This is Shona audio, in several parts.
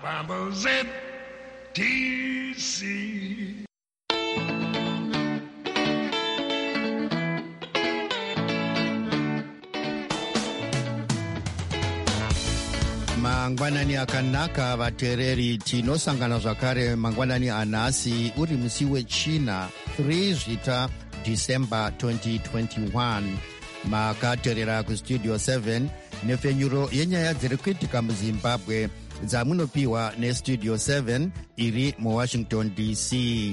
Bombers at DC. Mangwanani akanaka vateereri, tinosangana zvakare mangwanani anhasi uri musi wechina 3 zvita December 2021. Makateerera kustudio 7 nepfenyuro yenyaya dziri kuitika muZimbabwe dzamunopiwa nestudio 7 iri muWashington DC.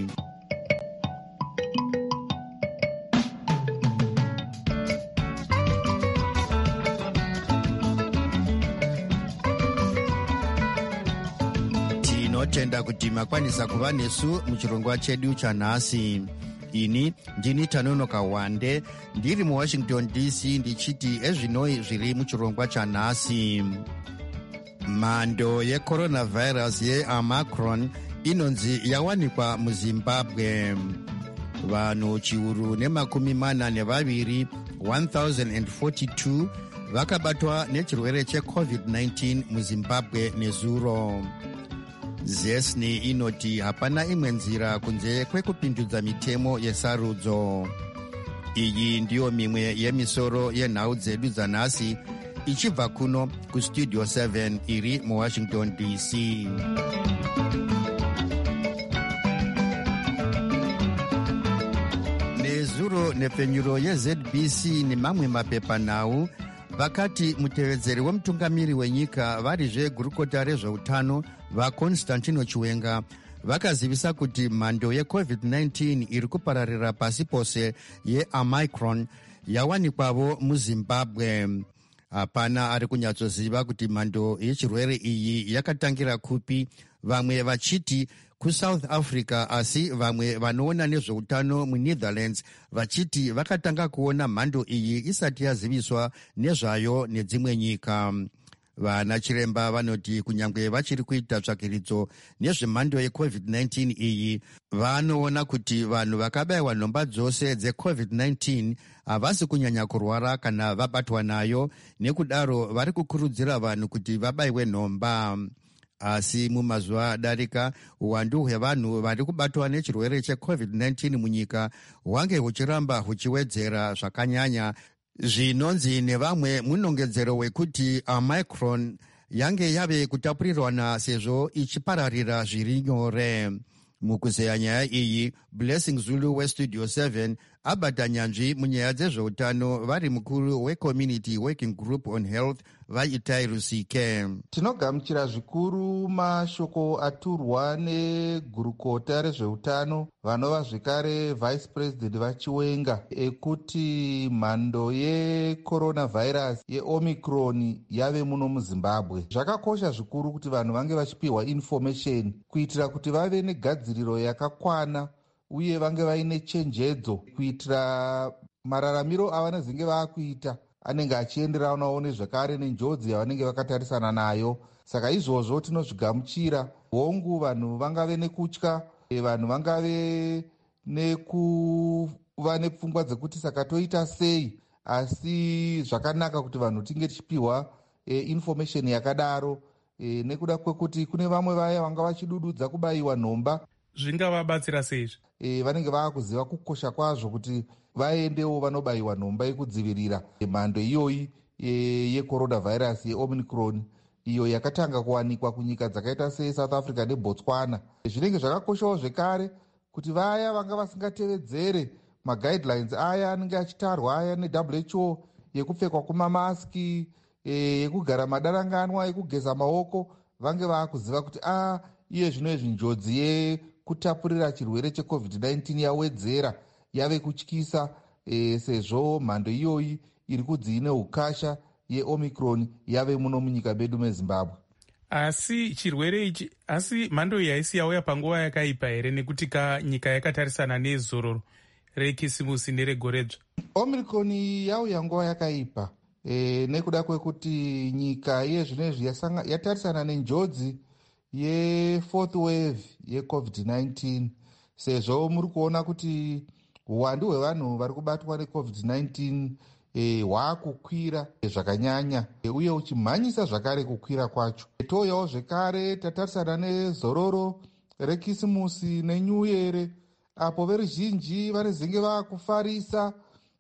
Tinotenda kuti makwanisa kuva nesu muchirongwa chedu chanhasi. Ini ndini Tanonoka Wande ndiri muWashington DC ndichiti ezvinoi zviri muchirongwa chanhasi. Mhando yeCoronavirus yeOmicron inonzi yawanikwa muZimbabwe. Vanhu chiuru nemakumi mana nevaviri 1042 vakabatwa nechirwere cheCovid-19 muZimbabwe nezuro. ZESNI inoti hapana imwe nzira kunze kwekupindudza mitemo yesarudzo. Iyi ndiyo mimwe yemisoro yenhau dzedu dzanhasi ichibva kuno kustudio 7 iri muWashington DC. Nezuro nepfenyuro yeZBC nemamwe mapepanhau vakati mutevedzeri wemutungamiri wenyika varizve gurukota rezveutano vaConstantino Chiwenga vakazivisa kuti mhando yeCovid-19 iri kupararira pasi pose yeOmicron yawanikwavo muZimbabwe. Hapana ari kunyatsoziva kuti mhando yechirwere iyi yakatangira kupi, vamwe vachiti kuSouth Africa, asi vamwe vanoona nezveutano muNetherlands vachiti vakatanga kuona mhando iyi isati yaziviswa nezvayo nedzimwe nyika. Vana chiremba vanoti kunyange vachiri kuita tsvakiridzo nezvemhando yeCovid-19 iyi, vanoona kuti vanhu vakabayiwa nhomba dzose dzeCovid-19 havasi kunyanya kurwara kana vabatwa nayo, nekudaro vari kukurudzira vanhu kuti vabayiwe nhomba. Asi mumazuva adarika, uwandu hwevanhu vari kubatwa nechirwere cheCovid-19 munyika hwange huchiramba huchiwedzera zvakanyanya, zvinonzi nevamwe munongedzero wekuti Omicron yange yave kutapurirwana sezvo ichipararira zviri nyore. Mukuzeya nyaya iyi, Blessing Zulu westudio 7 abata nyanzvi munyaya dzezveutano vari mukuru weCommunity Working Group on Health vaItai Rusike. Tinogamuchira zvikuru mashoko aturwa negurukota rezveutano vanova zvekare Vice President vaChiwenga ekuti mhando yeCoronavirus yeOmicron yave muno muZimbabwe. Zvakakosha zvikuru kuti vanhu vange vachipiwa information kuitira kuti vave negadziriro yakakwana uye vange vaine chenjedzo kuitira mararamiro avanenge vakuita anenge achienderanawo nezvakare nenjodzi yavanenge vakatarisana nayo. Saka izvozvo tinozvigamuchira. Hongu vanhu vangave nekutya, vanhu vangave nekuva nepfungwa dzekuti saka toita sei, asi zvakanaka kuti vanhu tinge tichipiwa information yakadaro, nekuda kwekuti kune vamwe vaya vanga vachidududza kubayiwa nhomba. Zvingavabatsira seizvi? Vanenge vakuziva kukosha kwazvo kuti vaendewo vanobayiwa nhomba yekudzivirira mhando iyoyi yeCoronavirus yeOmicron, iyo yakatanga kuwanikwa kunyika dzakaita seSouth Africa neBotswana. Zvinenge zvakakoshawo zvekare kuti vaya vanga vasingatevedzere maguidelines aya anenge achitarwa aya neWHO yekupfekwa kumamaski, yekugara madaranganwa, yekugeza maoko, vange vakuziva kuti iye zvinoizvi njodzi yekutapurira chirwere cheCovid-19 yawedzera, yave kutyisa, sezvo mhando iyoyi iri kudziine ukasha yeOmicron yave muno munyika medu meZimbabwe. Asi chirwere ichi, asi mhando iyi haisi yauya panguva yakaipa here, nekuti nyika yakatarisana nezororo rekisimusi neregoredzva? Omicron yauya nguva yakaipa, nekuda kwekuti nyika yezvinezvi yatarisana nenjodzi ye4th wave yeCovid-19, sezvo muri kuona kuti uwandu hwevanhu vari kubatwa neCovid-19 hwakukwira zvakanyanya uye uchimhanyisa zvakare kukwira kwacho. Touyawo zvekare tatarisana nezororo rekisimusi neNew Year, apo veruzhinji vanezenge vakufarisa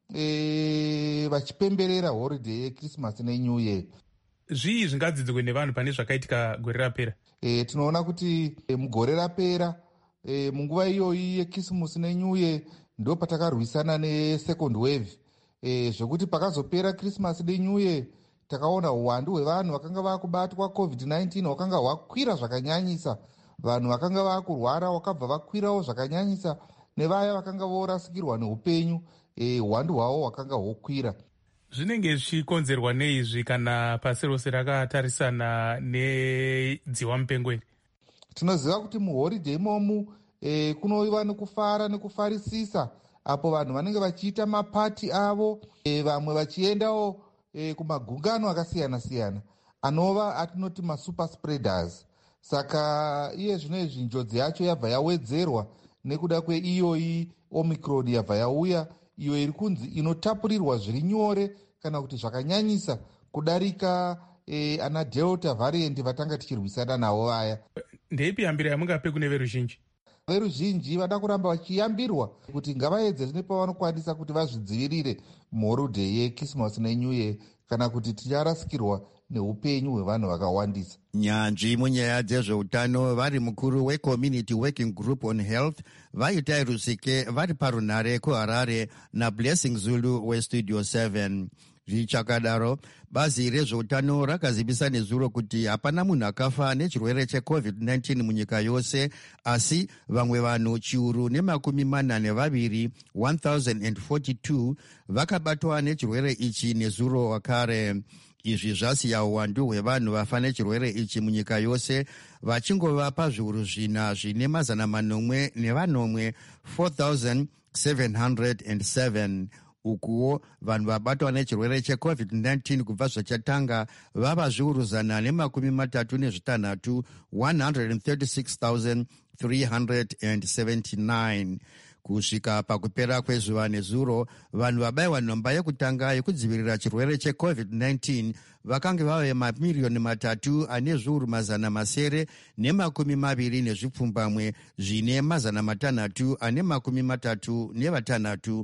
vachipemberera holiday yekrisimasi neNew Year. Zvii zvingadzidzikwe nevanhu pane zvakaitika gore rapera? Tinoona kuti mugore rapera munguva iyoyi yekisimusi neNew Year ndo patakarwisana nesecond wave, zvekuti pakazopera Christmas neNew Year takaona uwandu hwevanhu vakanga vakubatwa COVID-19 hwakanga hwakwira zvakanyanyisa. Vanhu vakanga vakurwara wakabva vakwirawo zvakanyanyisa, nevaya vakanga vorasikirwa neupenyu uwandu hwavo hwakanga hwokwira. Zvinenge zvichikonzerwa neizvi kana pasi rose rakatarisana nedziwa mupengo iri? Tinoziva kuti muhoriday imomu kunova nekufara nekufarisisa, apo vanhu vanenge vachiita mapati avo, vamwe vachiendawo kumagungano akasiyana-siyana anova atinoti masuper spreaders. Saka iye zvino izvi njodzi yacho yabva yawedzerwa nekuda kweiyoyi Omicron yabva yauya, iyo iri kunzi inotapurirwa zviri nyore kana kuti zvakanyanyisa kudarika ana Delta variant vatanga tichirwisana navo vaya. Ndeipi yambiro yamungape kune veruzhinji? Veruzhinji vada kuramba vachiyambirwa kuti ngavaedze nepavanokwanisa kuti vazvidzivirire muholiday yekrisimasi neNew Year, kana kuti ticharasikirwa neupenyu hwevanhu vakawandisa. Nyanzvi munyaya dzezveutano vari mukuru weCommunity Working Group on Health vaita Rusike vari parunhare kuHarare naBlessing Zulu weStudio 7. Zvichakadaro, bazi rezveutano rakazivisa nezuro kuti hapana munhu akafa nechirwere cheCovid-19 munyika yose, asi vamwe vanhu chiuru nemakumi mana nevaviri 1042 vakabatwa nechirwere ichi nezuro wakare. Izvi zvasiya uwandu hwevanhu vafa nechirwere ichi munyika yose vachingova pazviuru zvina zvine mazana manomwe nevanomwe 4707. Ukuwo vanhu vabatwa nechirwere cheCovid-19 kubva zvachatanga vava zviuru zana nemakumi matatu nezvitanhatu 136,379. Kusvika pakupera kwezuva nezuro, vanhu vabayiwa nhomba yekutanga yekudzivirira chirwere cheCovid-19 vakange vave mamiriyoni matatu ane zviuru mazana masere nemakumi maviri nezvipfumbamwe zvine mazana matanhatu ane makumi matatu nevatanhatu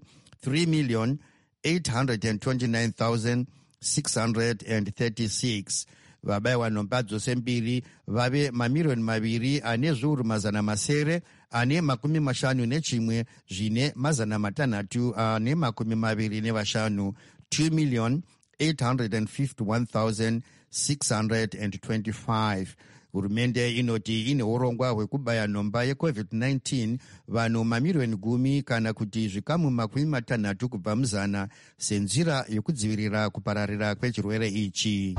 3,829,636. Vabayiwa nhomba dzose mbiri vave mamiriyoni maviri ane zviuru mazana masere ane makumi mashanu nechimwe zvine mazana matanhatu ane makumi maviri nevashanu, 2,851,625. Hurumende inoti ine urongwa hwekubaya nhomba yeCovid-19 vanhu mamiriyoni 10 kana kuti zvikamu makumi matanhatu kubva muzana senzira yokudzivirira kupararira kwechirwere ichi.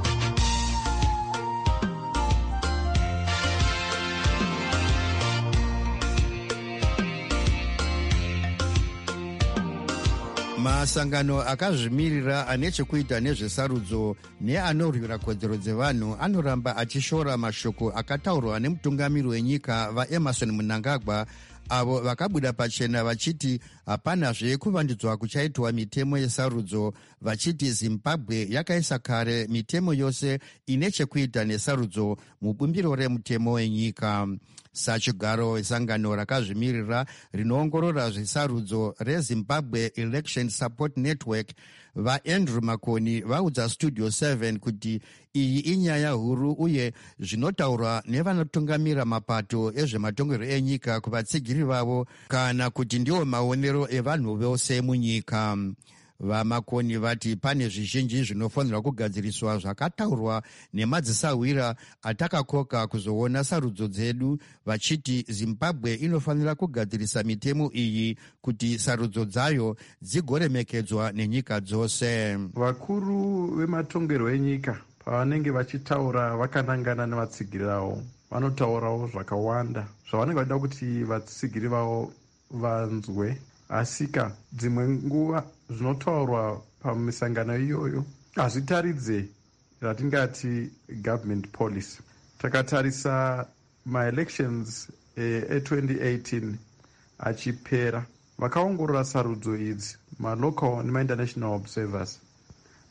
Masangano akazvimirira ane chekuita nezvesarudzo neanorwira kodzero dzevanhu anoramba achishora mashoko akataurwa nemutungamiri wenyika vaEmerson Mnangagwa, avo vakabuda pachena vachiti hapanazve kuvandudzwa kuchaitwa mitemo yesarudzo, vachiti Zimbabwe yakaisa kare mitemo yose ine chekuita nesarudzo mubumbiro remutemo wenyika. Sachigaro wesangano rakazvimirira rinoongorora zvesarudzo reZimbabwe Election Support Network vaAndrew Makoni vaudza Studio 7 kuti iyi inyaya huru uye zvinotaurwa nevanotungamira mapato ezvematongerwo enyika kuvatsigiri vavo kana kuti ndiwo maonero evanhu vose munyika. VaMakoni vati pane zvizhinji zvinofanirwa kugadziriswa zvakataurwa nemadzisahwira atakakoka kuzoona sarudzo dzedu, vachiti Zimbabwe inofanira kugadzirisa mitemo iyi kuti sarudzo dzayo dzigoremekedzwa nenyika dzose. Vakuru vematongerwo enyika pavanenge vachitaura vakanangana nevatsigiri vavo vanotaurawo zvakawanda zvavanenge vachida kuti vatsigiri vavo vanzwe, asika dzimwe nguva zvinotaurwa pamisangano iyoyo hazvitaridze ratingati government policy. Takatarisa maelections e2018 achipera, vakaongorora sarudzo idzi malocal nemainternational observers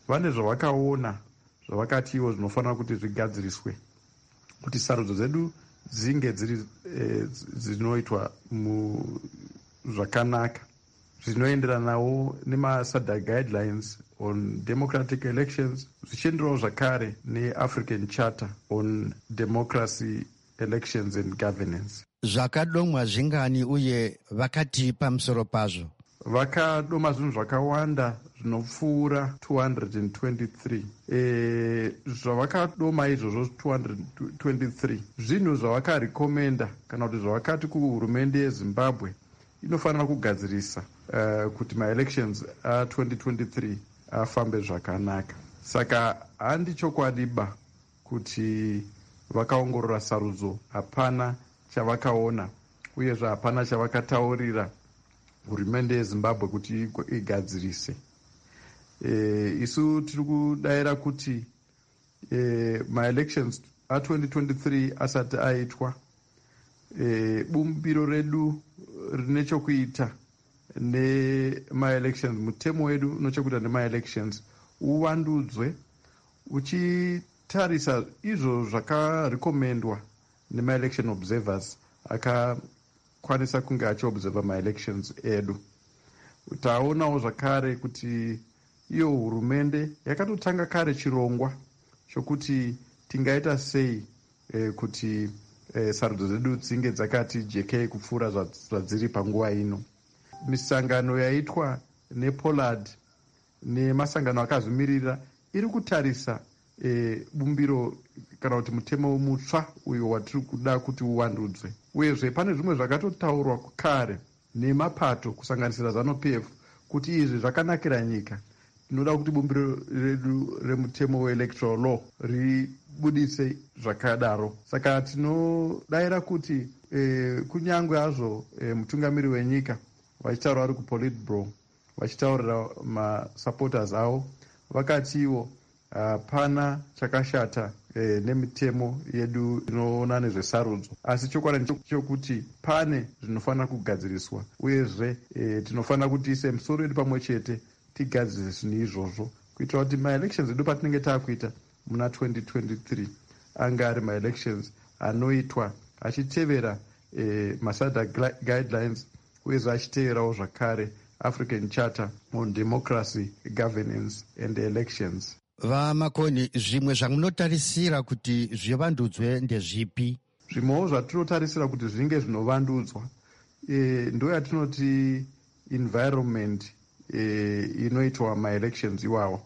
vane zvavakaona zvavakati ivo zvinofanira kuti zvigadziriswe kuti sarudzo dzedu dzinge dziri dzinoitwa zvakanaka zvinoenderanawo nemasada guidelines on democratic elections, zvichienderawo zvakare neAfrican Charter on democracy, elections and governance. Zvakadomwa zvingani uye vakati pamusoro pazvo? Vakadoma zvinhu zvakawanda zvinopfuura 223. Zvavakadoma izvozvo 223 zvinhu zvavakarekomenda kana kuti zvavakati kuhurumende yeZimbabwe inofanira kugadzirisa kuti maelections a2023 afambe zvakanaka. Saka handi chokwadiba kuti vakaongorora sarudzo, hapana chavakaona uyezve hapana chavakataurira hurumende yeZimbabwe kuti igadzirise. Isu tiri kudayira kuti maelections a2023 asati aitwa, bumbiro redu rine chokuita nemaelections, mutemo wedu unochokuita nemaelections uvandudzwe uchitarisa izvo zvakarekomendwa nemaelection observers akakwanisa kunge achiobserva maelections edu. Taonawo zvakare kuti iyo hurumende yakatotanga kare chirongwa chokuti tingaita sei kuti sarudzo dzedu dzinge dzakati jekei kupfuura zvadziri panguva ino. Misangano yaitwa nePollard nemasangano akazvimirira iri kutarisa bumbiro kana kuti mutemo mutsva uyo watiri kuda kuti uvandudzwe. Uyezve pane zvimwe zvakatotaurwa kare nemapato kusanganisira ZANU-PF kuti izvi zvakanakira nyika. Tinoda kuti bumbiro redu remutemo weelectoral law ribudise zvakadaro. Saka tinodayira kuti kunyangwe hazvo mutungamiri wenyika vachitaura vari kuPolitburo vachitaurira masupporters avo vakati ivo hapana chakashata nemitemo yedu inoona nezvesarudzo, asi chokwadi chokuti pane zvinofanira kugadziriswa uyezve tinofanira kuti ise misoro yedu pamwe chete tigadzirise zvinhu izvozvo kuitira kuti maelections edu patinenge taakuita muna 2023 anga ari maelections anoitwa achitevera masada guidelines uyezve achiteverawo zvakare African Charter on democracy, governance and elections. Vamakoni, zvimwe zvamunotarisira kuti zvivandudzwe ndezvipi? Zvimwewo zvatinotarisira kuti zvinge zvinovandudzwa ndo yatinoti environment inoitwa maelections iwawo.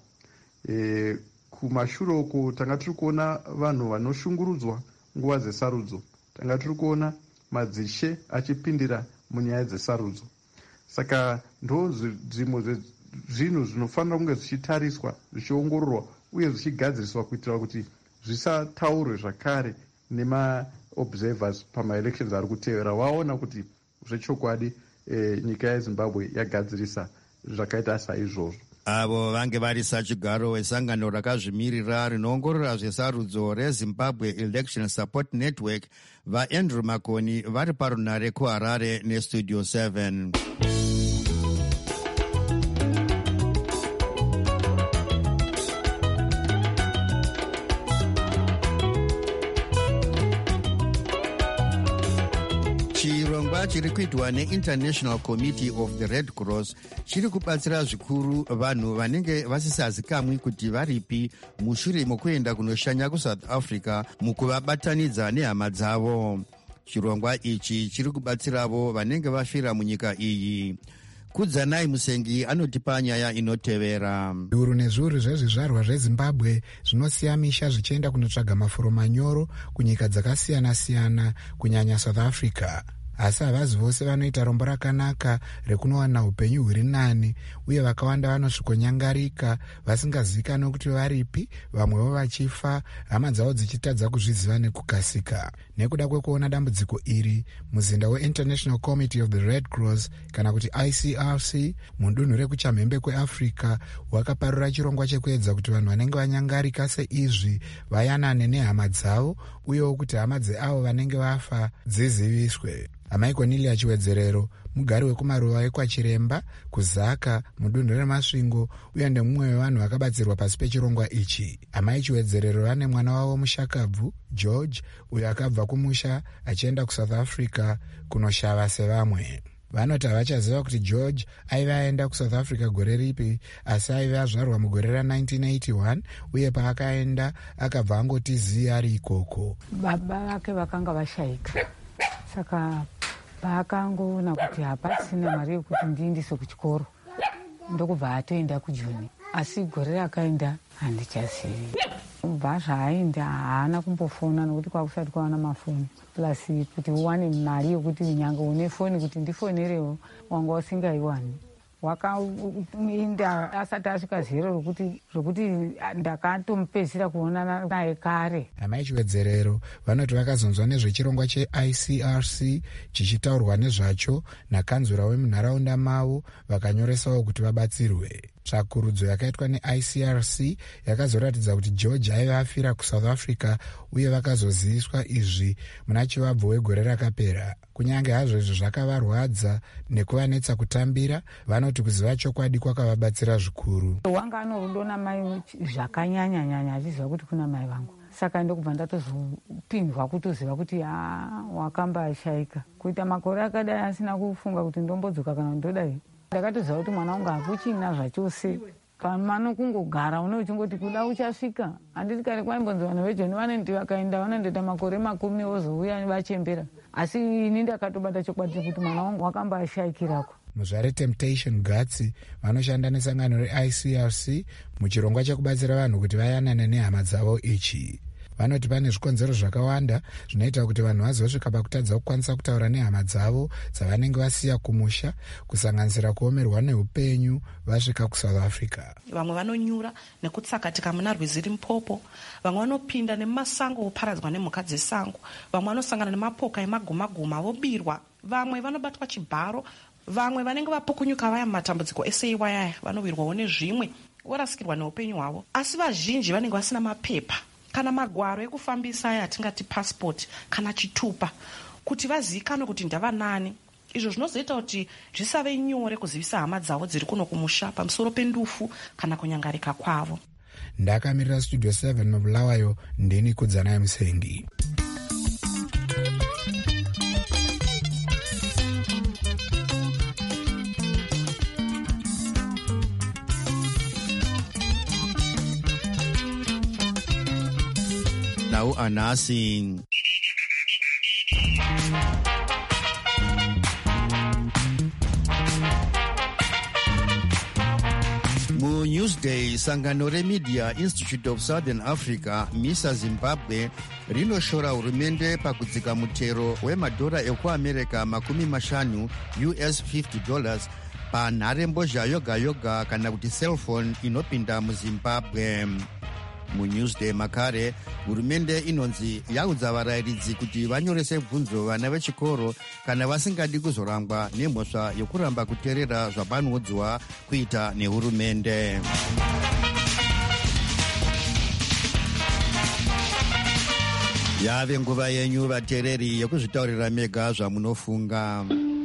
Kumashure uko tanga tiri kuona vanhu vanoshungurudzwa nguva dzesarudzo, tanga tiri kuona madzishe achipindira munyaya dzesarudzo. Saka ndo zvimwe zvinhu zvinofanira kunge zvichitariswa, zvichiongororwa uye zvichigadziriswa kuitira kuti zvisataurwe zvakare nemaobservers pamaelections ari kutevera, vaona kuti zvechokwadi nyika yeZimbabwe yagadzirisa zvakaita saizvozvo. Avo vange vari sachigaro wesangano rakazvimirira rinoongorora zvesarudzo reZimbabwe Election Support Network, vaAndrew Makoni vari parunare kuHarare neStudio 7. Chirongwa chiri kuitwa neInternational Committee of the Red Cross chiri kubatsira zvikuru vanhu vanenge vasisazikamwi kuti varipi mushure mokuenda kunoshanya kuSouth Africa mukuvabatanidza nehama dzavo. Chirongwa ichi chiri kubatsiravo vanenge vafira munyika iyi. Kudzanai Musengi anotipa nyaya inotevera. Zviuru nezviuru zvezvizvarwa zveZimbabwe zvinosiya misha zvichienda kunotsvaga mafuro manyoro kunyika dzakasiyana-siyana kunyanya South Africa. Asi havazi vose vanoita rombo rakanaka rekunowana upenyu huri nani, uye vakawanda vanosvikonyangarika vasingazivikanwi kuti varipi, vamwevo vachifa, hama dzavo dzichitadza kuzviziva nekukasika. Nekuda kwekuona dambudziko iri, muzinda weInternational Committee of the Red Cross kana kuti ICRC mudunhu rekuchamhembe kweAfrica wakaparura chirongwa chekuedza kuti vanhu vanenge vanyangarika seizvi vayanane nehama dzavo, uyewo kuti hama dzeavo vanenge vafa dziziviswe. Amai Cornelia Chiwedzerero mugari wekumaruva ekwachiremba kuzaka mudunhu remasvingo uye ndemumwe wevanhu vakabatsirwa pasi pechirongwa ichi. Amai Chiwedzerero vane mwana wavo mushakabvu George uyo akabva kumusha achienda kuSouth Africa kunoshava sevamwe. Vanoti havachaziva kuti George aiva aenda kuSouth Africa gore ripi, asi aiva azvarwa mugore ra1981 uye paakaenda akabva angoti zii ari ikoko. Baba vake vakanga vashayika, saka paakangoona kuti hapasina mari yekuti ndiendese kuchikoro ndokubva atoenda kuJoni, asi gore rakaenda handichazivi. Kubva zvaaenda haana kumbofona nokuti kwakusati kwawana mafoni, plus kuti uwane mari yokuti nyange une foni kuti ndifonerewo wanga usingaiwani. Wakaenda asati asvika zero rokuti ndakatomupedzisira kuonana naye kare. Amai Chiwedzerero vanoti vakazonzwa nezvechirongwa cheICRC chichitaurwa nezvacho nakanzura wemunharaunda mavo vakanyoresawo kuti vabatsirwe. Tsvakurudzo yakaitwa neICRC yakazoratidza kuti George aiva afira kuSouth Africa uye vakazoziviswa izvi muna chivabvo wegore rakapera. Kunyange hazvo izvo zvakavarwadza nekuvanetsa kutambira, vanoti kuziva chokwadi kwakavabatsira zvikuru. Wanga anorudo namai zvakanyanya-nyanya achiziva kuti kuna mai vangu, saka ndokubva ndatozopindwa kutoziva kuti wakamba ashayika. Kuita makore akadai asina kufunga kuti ndombodzoka kana ndodai, ndakatoziva kuti mwana wangu hakuchina zvachose. Pamano kungogara une uchingoti kuda uchasvika. Handiti kare kwaimbonzi vanhu veJoni vanoti vakaenda vanondoita makore 10 vozouya vachembera. Asi ini ndakatobata chokwadi kuti mwana wangu wakamba ashayikirako. Muzvare Temptation Gatsi vanoshanda nesangano reICRC muchirongwa chekubatsira vanhu kuti vayanane nehama dzavo ichi. Vanoti pane zvikonzero zvakawanda zvinoita kuti vanhu vazosvika pakutadza kukwanisa kutaura nehama dzavo dzavanenge vasiya kumusha, kusanganisira kuomerwa neupenyu vasvika kuSouth Africa. Vamwe vanonyura nekutsakatika muna rwizi Limpopo, vamwe vanopinda nemumasango voparadzwa nemhuka dzesango, vamwe vanosangana nemapoka emaguma vobirwa, vamwe vanobatwa chibharo, vamwe vanenge vapukunyuka vaya mumatambudziko esei wayaya vanowirwawo nezvimwe vorasikirwa neupenyu hwavo. Asi vazhinji vanenge vasina mapepa kana magwaro ekufambisa aya atingati passport kana chitupa kuti vazivikanwe kuti ndava nani. Izvo zvinozoita kuti zvisave nyore kuzivisa hama dzavo dziri kuno kumusha pamusoro pendufu kana kunyangarika kwavo. Ndakamirira Studio 7 mubulawayo, ndini Kudzanai Musengi. Now anasi mu Newsday, sangano reMedia Institute of Southern Africa MISA Zimbabwe rinoshora hurumende pakudzika mutero wemadhora ekuAmerica $50 $50 panharembozha yoga yoga kana kuti cellphone inopinda muZimbabwe. MuNewsday makare, hurumende inonzi yaudza varayiridzi kuti vanyorese bvunzo vana vechikoro kana vasingadi kuzorangwa nemhosva yokuramba kuteerera zvavanoudzwa kuita nehurumende. Yave nguva yenyu vateereri yekuzvitaurira mega zvamunofunga.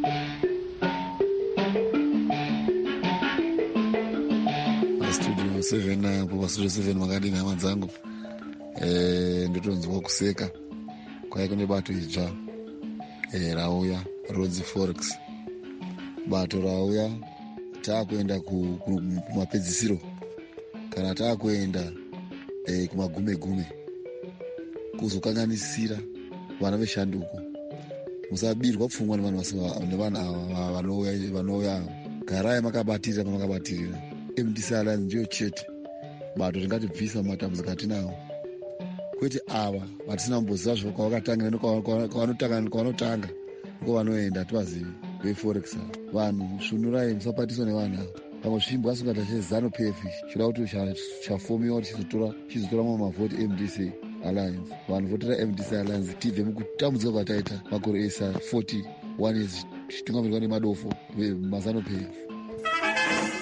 Studio 7 makadini hama dzangu, ndotonzwa kuseka kwai kune bato idzva rauya Rhodes Forex. Bato rauya taakuenda kumapedzisiro kana taakuenda kumagume kuzokanganisira vana veshanduko. Musabirwa pfungwa nevanhu vanouya. Garai makabatirira pamakabatirira. MDC Alliance ndiyo chete bato ringatibvisa mumatambudziko atinawo, kwete ava vatisina kumboziva zvakavatangira nekwavanotanga ndiko hativazivi veforex. Vanhu svunurai, musapatiswa nevanhu ava. Pamwe svimbo asingata cheZanu PF choda kuti chafomiwa kuti chizotora mamwe mavhoti MDC Alliance. Vanhu votera MDC Alliance tibve mukutambudzika kwataita makore esa 41 years tichitungamirwa nemadofo veMazanu PF.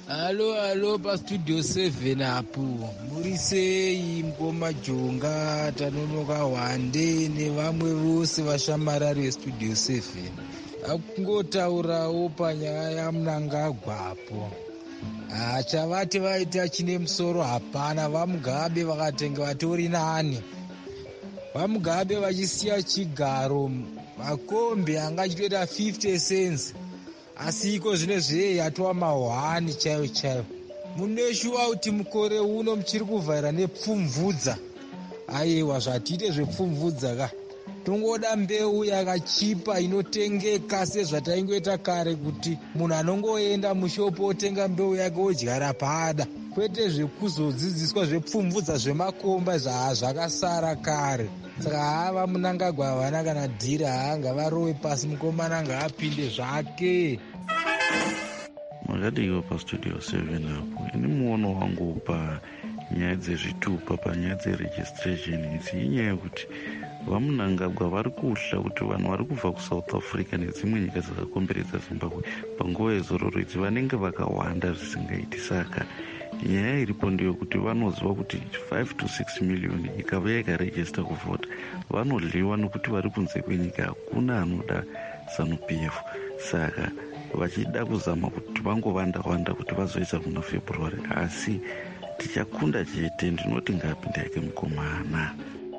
Alo pastudio 7 apo muri sei mukoma Jonga Tanonoka Wande nevamwe vose vashamarari vestudio 7 akungotaurawo panyaya yaMnangagwapo. Chavati vaita chine musoro hapana. VaMugabe vakatenga vatori nani, VaMugabe vachisiya chigaro makombi anga achitoita 50 cents, asi iko zvino zvei yatova mahwani chaivo. Muneshuwa kuti mukore uno muchiri kuvhaira nepfumvudza. Aiwa, zvatiite zvepfumvudza ka, tongoda mbeu yakachipa inotengeka sezvataingoita kare, kuti munhu anongoenda mushopo otenga mbeu yake odyara pada, kwete zvekuzodzidziswa zvepfumvudza zvemakomba zvakasara kare. Saka hava Mnangagwa havana kana dhira, hanga varowe pasi, mukomana ngaapinde zvake. Makadiko pastudio 7 apo, ini muono wangu panyaya dzezvitupa, panyaya dzeregistration idzi inyaya yekuti vaMnangagwa vari kuhla kuti vanhu vari kubva kuSouth Africa nedzimwe nyika dzakakomberedza Zimbabwe panguva yezororo idzi vanenge vakawanda zvisingaiti. Saka nyaya iripo ndeyekuti vanoziva kuti 5 to 6 million ikava ikaregista kuvhota vanodliwa nokuti vari kunze kwenyika hakuna anoda ZANU-PF. Saka vachida kuzama kuti vangovanda kuti vazoisa kuna February, asi tichakunda chete. Ndinoti ngapinda yake mukomana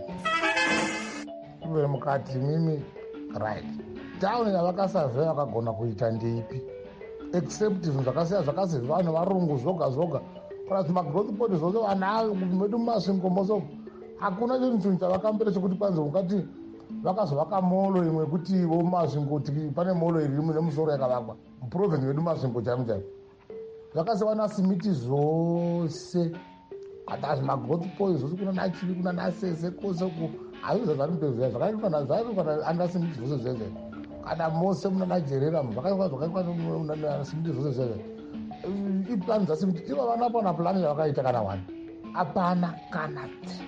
iwe mukati mimi right tauni yavakasavhe vakagona kuita ndeipi except zvinhu zvakasiya zvakasi vanhu varungu zvoga kana kuti magrowth port zvose vanavo medu mumasvingo moso hakuna chinhu chavakambira chekuti kwanzi ungati vakazovaka molo imwe kuti vo masvingo kuti pane molo iri nemusoro yakavakwa muprovinsi medu masvingo chaimo zvakasiya na simiti zvose hata magrowth port zvose kuna nachivi kuna nasese koseku hazvizo zvanipezvaya zvakaikana andasimiti zvose zveze kana mose muna najerera zvakaikwa simiti zvose zveze iplani dzasimiti iva vanapana plani yavakaita kana wani hapana kana ti.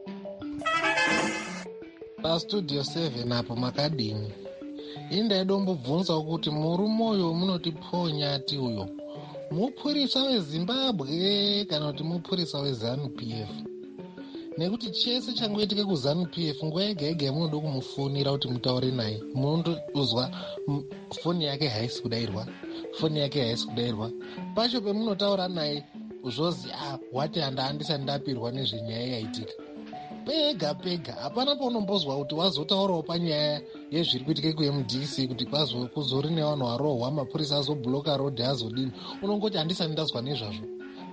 Pastudio 7 apo makadini indaidombobvunzawo kuti murume uyo munotiponya ati uyo mupurisa weZimbabwe kana kuti mupurisa weZANU-PF, nekuti chese changoitike kuZANU-PF nguva yega yega yamunoda kumufonera kuti mutaure naye munondozwa foni yake haisi kudairwa, pacho pemunotaura naye zvozi wati handisati ndapirwa nezvenyaya yaitika pega. Hapana paunombozwa kuti wazotaurawo panyaya yezviri kuitike kuMDC kuti kuzori nevanhu varohwa mapurisa azobhuloka rodhi azodini, unongoti handisati ndazwa nezvazvo.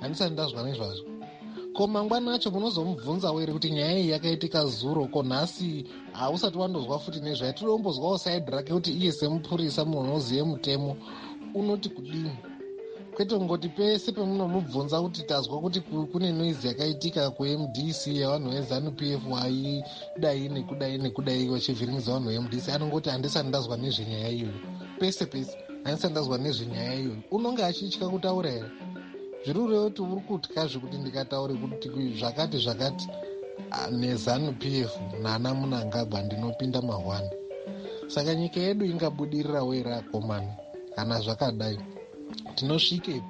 Ko mangwana acho munozomubvunzawo ere kuti nyaya iyi yakaitika zuro, ko nhasi hausati wandozwa futi nezvayo. Tinombozwawo saidhi rake kuti iye semupurisa munhu unoziye mutemo unoti kudini, kwete kungoti pese pemunomubvunza kuti tazwa kuti kune noizi yakaitika kuMDC yevanhu veZANU-PF waidai nekudai vachivhiringidza vanhu veMDC, anongoti handisati ndazwa nezvenyaya iyoyo. Pese handisati ndazwa nezvenyaya iyoyo. Unonge achitya kutaura here? Zvirure kuti uri kutya zvekuti ndikataure kuti zvakati neZANU-PF nana Mnangagwa ndinopinda mahwani. Saka nyika yedu ingabudirirawo here akomana? Kana zvakadai tinosvikepi?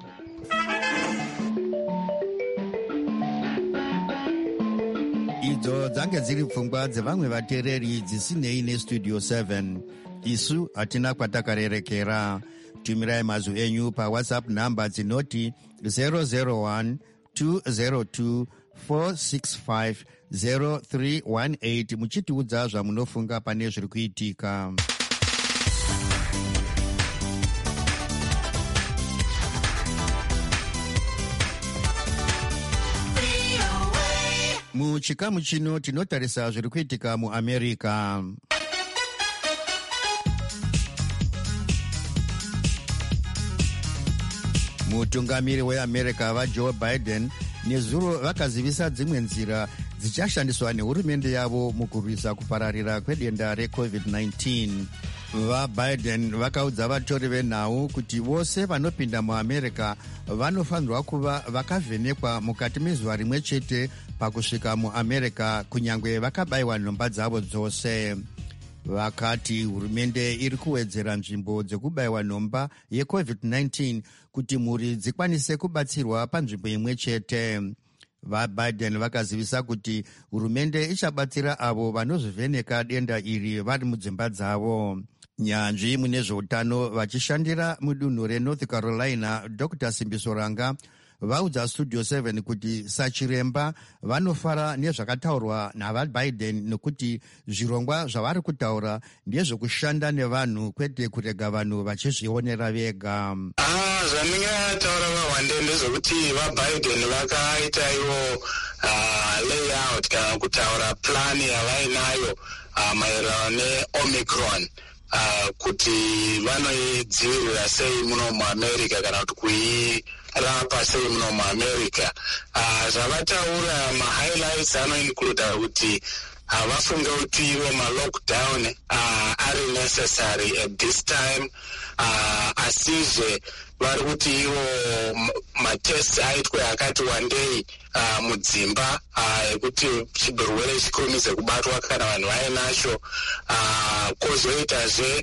idzo dzange dziri pfungwa dzevamwe vateereri dzisinei nestudio 7. isu hatina kwatakarerekera. tumirai mazwi enyu pawhatsapp namba dzinoti 001 202 465 0318 muchitiudza zvamunofunga pane zviri kuitika. muchikamu chino tinotarisa zviri kuitika muamerica. mutungamiri weamerica vajoe biden nezuro vakazivisa dzimwe nzira dzichashandiswa nehurumende yavo mukurwisa kupararira kwedenda reCovid-19. vaBiden vakaudza vatori venhau kuti vose vanopinda muamerica vanofanirwa kuva vakavhenekwa mukati mezuva rimwe chete pakusvika muamerica, kunyange vakabayiwa nhomba dzavo dzose. vakati hurumende iri kuwedzera nzvimbo dzekubayiwa nhomba yecovid-19 kuti mhuri dzikwanise kubatsirwa panzvimbo imwe chete. VaBiden vakazivisa kuti hurumende ichabatsira avo vanozvivheneka denda iri vari mudzimba dzavo. Nyanzvi mune zveutano vachishandira mudunhu reNorth Carolina, Dr. Simbisoranga vaudza Studio 7 kuti sachiremba vanofara nezvakataurwa navaBiden nekuti zvirongwa zvavari kutaura ndezvekushanda nevanhu kwete kurega vanhu vachizvionera vega. Zvandingataura vaWande ndezvekuti vaBiden vakaita ivo layout kana kutaura plan yavainayo maererano neOmicron. Kuti vanoidzivirira sei muno muAmerica kana kuti kuirapa sei muno muAmerica. Zvavataura mahighlights anoincluda kuti vafunga kuti ivo malockdown ari necessary at this time, asizve vari kuti ivo matest aitwe akati wandei mudzimba ekuti chirwere chikurumize kubatwa kana vanhu vainacho. Kwozoitazve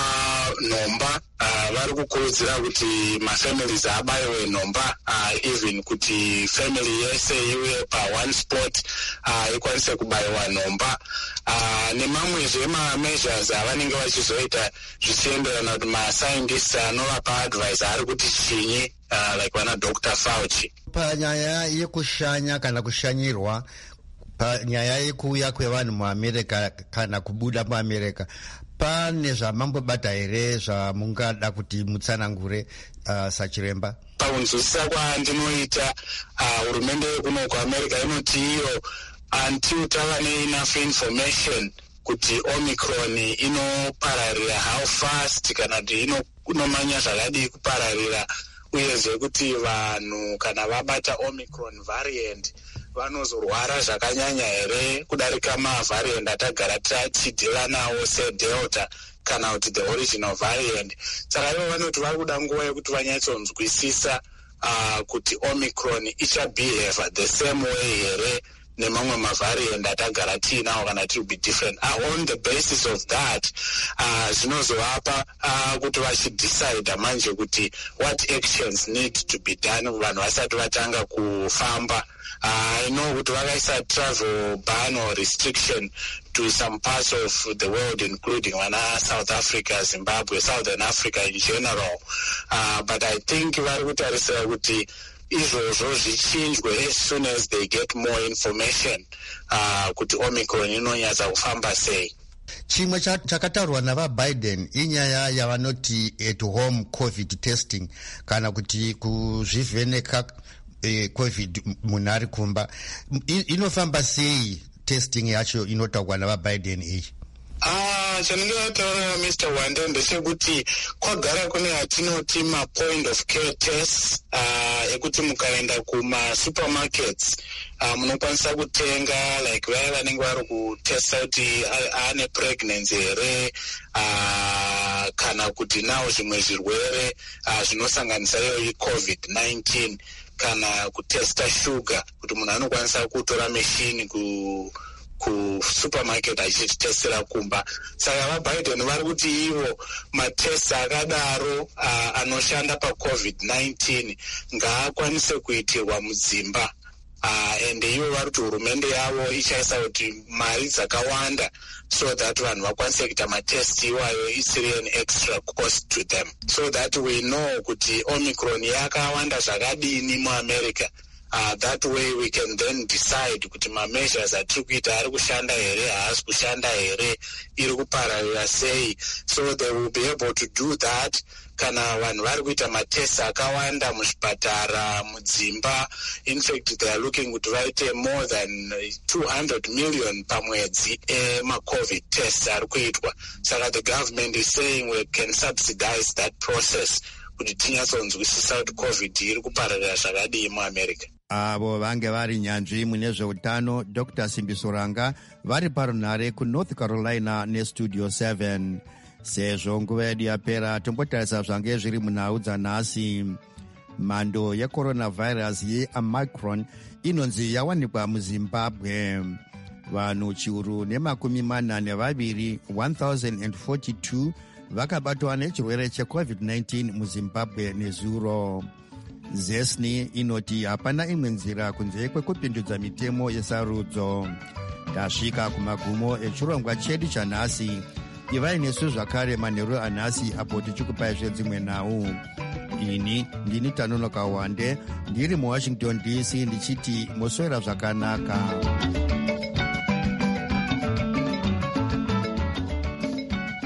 manhomba vari kukurudzira kuti mafamilies abayiwe nhomba, even kuti family yese iwe paone spot ikwanise kubayiwa nhomba. Nemamwezve mameasures avanenge vachizoita zvichienderana kuti mascientists anovapa advice ari kuti chinyi, like vana Dr. Fauci. Panyaya yekushanya kana kushanyirwa, panyaya yekuuya kwevanhu muAmerica kana kubuda muAmerica, pane zvamambobata here zvamungada kuti mutsanangure sachiremba? Pakunzwisisa kwandinoita, hurumende yekuno kuAmerica inoti iyo until tava neenough information kuti Omicron inopararira how fast kana kuti inomanya zvakadii kupararira, uyezve kuti vanhu kana vabata Omicron variant vanozorwara zvakanyanya here kudarika mavariant atagara tichidhila nawo seDelta kana kuti the original variant. Saka ivo vanoti vari kuda nguva yekuti vanyatsonzwisisa kuti Omicron ichabehave the same way here nemamwe mavariant atagara tiinawo kana tiri be different. On the basis of that, zvinozovapa kuti vachidecide manje kuti what actions need to be done vanhu vasati vatanga kufamba. I know kuti vakaisa travel ban or restriction to some parts of the world, including South Africa, Zimbabwe, Southern Africa in general. But I think vari kutarisira kuti izvozvo zvichinjwe as soon as they get more information kuti Omicron inonyatsa kufamba sei. Chimwe chakataurwa navaBiden inyaya yavanoti at home COVID testing kana kuti kuzvivheneka COVID munhu ari kumba. Inofamba sei testing yacho inotaurwa navaBiden iyi? Chandingataura Mr. Wande ndechekuti kwagara kune atinoti ma-point of care tests ekuti mukaenda kumasupermarkets munokwanisa kutenga like vaya vanenge vari kutesta kuti ane pregnancy here kana kuti nawo zvimwe zvirwere zvinosanganisa iyo iCovid-19 kana kutesta sugar, kuti munhu anokwanisa kutora machine kusupermarket achitestera kumba. Saka vaBiden vari kuti ivo matest akadaro anoshanda paCovid-19 ngaakwanise kuitirwa mudzimba. And ivo vari kuti hurumende yavo ichaisa kuti mari dzakawanda so that vanhu vakwanise kuita matest iwayo isiri an extra cost to them, so that we know kuti Omicron yakawanda zvakadini muAmerica. That way we can then decide kuti ma-measures atiri kuita ari kushanda here, haasi kushanda here, iri kupararira sei. So they will be able to do that. Kana vanhu vari kuita matest akawanda muzvipatara, mudzimba, in fact they are looking kuti vaite more than 200 million pamwedzi ma-COVID tests ari kuitwa. Saka the government is saying we can subsidize that process kuti tinyatsonzwisisa kuti COVID iri kupararira zvakadii muAmerica. Avo vange vari nyanzvi mune zveutano Dr. Simbisoranga vari parunhare kuNorth Carolina neStudio 7. Sezvo nguva yedu yapera, tombotarisa zvange zviri munhau dzanhasi. Mhando yeCoronavirus yeOmicron inonzi yawanikwa muZimbabwe. vanhu chiuru nemakumi mana nevaviri 1042 vakabatwa nechirwere checovid-19 muzimbabwe nezuro. zesni inoti hapana imwe nzira kunze kwekupindudza mitemo yesarudzo. tasvika kumagumo echirongwa chedu chanhasi. ivai nesu zvakare manheru anhasi apo tichikupai zvedzimwe nhau. ini ndini Tanonoka Wande ndiri muwashington DC ndichiti moswera zvakanaka.